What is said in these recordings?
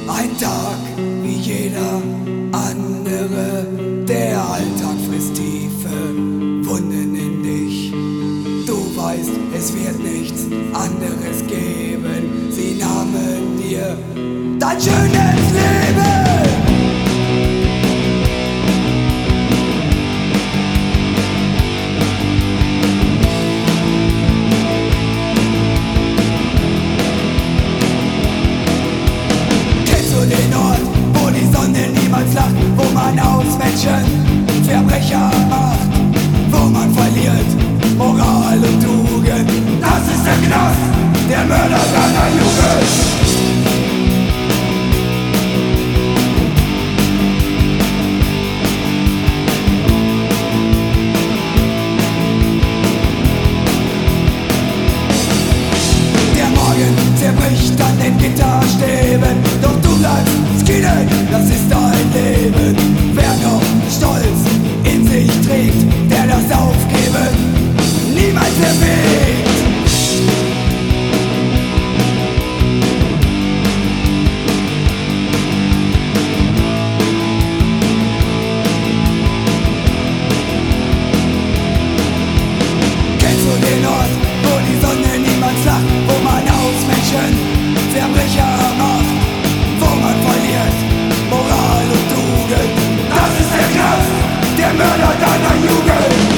Ein Tag wie jeder andere, der Alltag frisst tiefe Wunden in dich. Du weißt, es wird nichts anderes geben. Sie nahmen dir dein schönes Leben. Wo man aus Menschen Verbrecher macht, wo man verliert Moral und Tugend. Das ist der Knast, der Mörder deiner Jugend. Der Morgen zerbricht an den Gitterstäben, doch du bleibst Skinhead, das ist dein Leben. Wer noch Stolz in sich trägt, der das Aufgeben niemals erwägt. Kennst du den Ort, wo die Sonne niemals lacht, wo man aus Menschen Verbrecher macht, wo man verliert Moral und Tugend? Das ist der Knast, der Mörder deiner Jugend.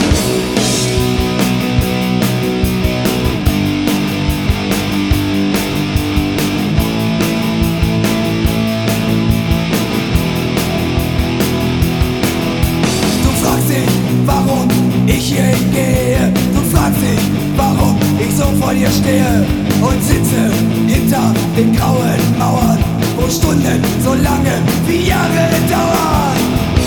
Du fragst dich, warum ich hier hingehe. Du fragst dich, warum ich so vor dir stehe und sitze hinter den grauen Mauern, wo Stunden so lange wie Jahre dauern.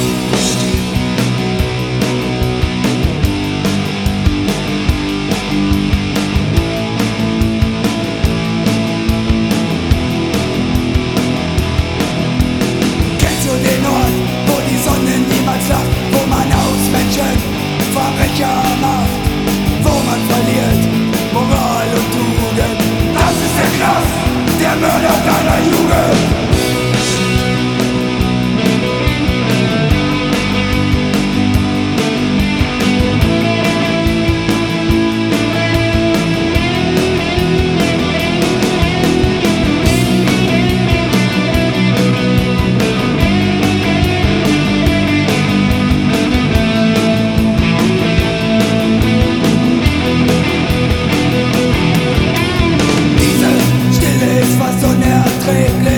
Kennst du den Ort, wo die Sonne niemals lacht, wo man aus Menschen Verbrecher macht, wo man verliert Moral und Tugend? Das ist der Knast, der Mörder deiner Jugend. Unerträglich.